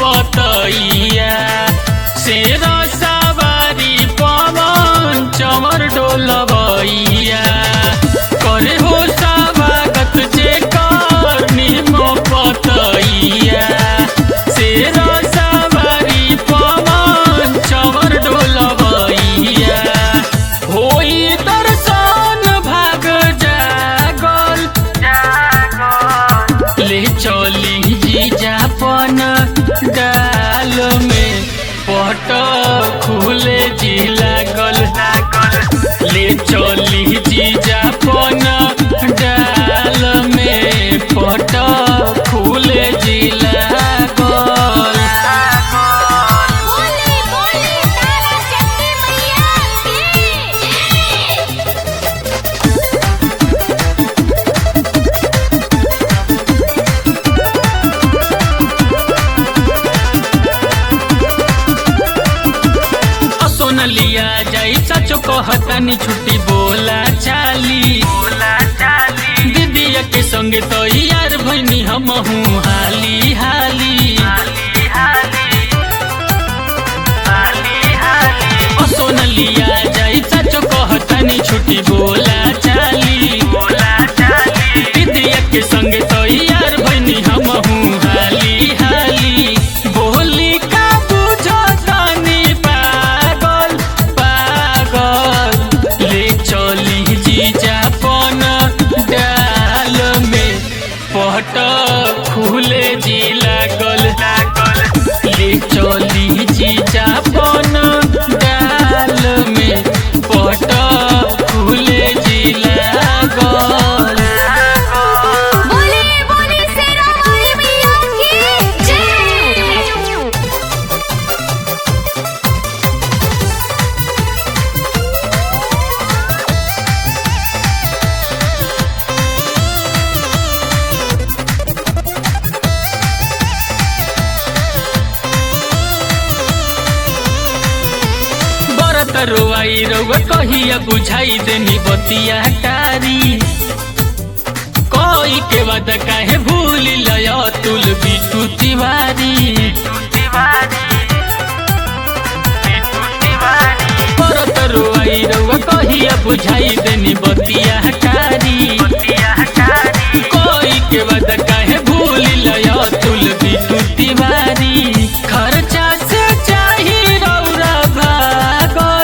पतैया शेर सवारी पवन चमर डोलबैया करे हो स्वागत जे कर निम पतैया शेर सवारी पवन चमर डोलबैया होई दर्शन भाग जागल ले चली जीजापन डाल में पट खुले जी लागल ले चली जीजापन डाल में पट खुले जी लागल। लिया जाई सचो कहतानी छुट्टी बोला चाली दीदिया के संगे तो यार भैनी हम हूँ हाली हाली सोन लिया जाई सचो कहतानी छुट्टी बोला चाली दीदिया के संगे तो यार भैनी हम हूँ हाली हाली बोली का बुझो तानी पागल ले चली जीजापन डाल में पट खुले जी लागल ले चली जीजापन डाल में पट खुले जी लागल। रोवाई रउआ कहिया बुझाई देनी बतिया टारी कोई के बाद काहे भूल लया तुल बिटू तिवारी परत रोवाई रउआ कहिया बुझाई देनी बतिया टारी कोई के बाद काहे भूल लया तुल बिटू तिवारी खर्चा से चाही रउरा भागल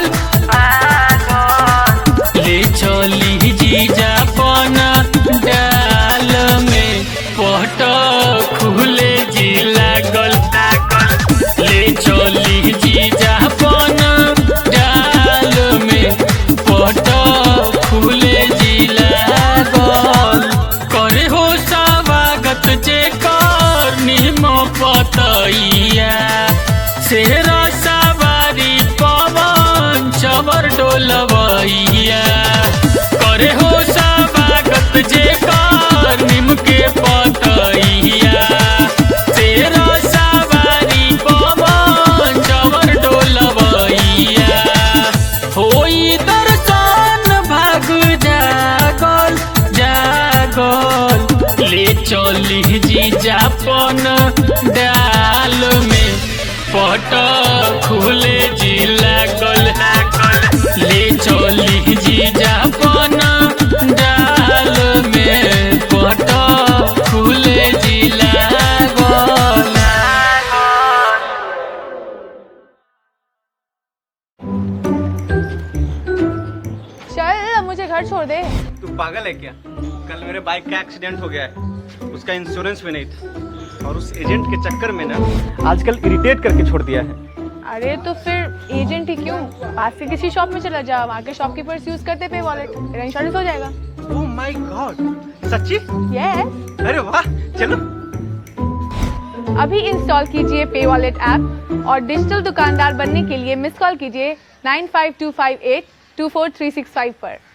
ले चली जीजापन डाल में पट खुले जी लागल ले चली जीजापन डाल में पट खुले जी लागल करे हो स्वागत जे कर निम पतैया शेर सवारी पवन चमर डोलबैया करे हो स्वागत जे कर निम के पतैया शेर सवारी पवन चमर डोलबैया होई दर्शन भाग जागल ले चली जीजापन डाल में पट खुले जी लागल ले चली जीजापन डाल में पट खुले जी लागल। चल मुझे घर छोड़ दे। तू पागल है क्या? कल मेरे बाइक का एक्सीडेंट हो गया है, उसका इंश्योरेंस भी नहीं था और उस एजेंट के चक्कर में ना आजकल इरिटेट करके छोड़ दिया है। अरे तो फिर एजेंट ही क्यों, पास से किसी शॉप में चला जा, वहाँ के शॉपकीपर्स यूज करते पे वॉलेट, तेरा इंश्योरेंस हो जाएगा। ओह माय गॉड, सच्ची? यस। अरे वाह, चलो। अभी इंस्टॉल कीजिए पे वॉलेट ऐप और डिजिटल दुकानदार बनने के लिए मिस कॉल कीजिए 95258 24365 पर।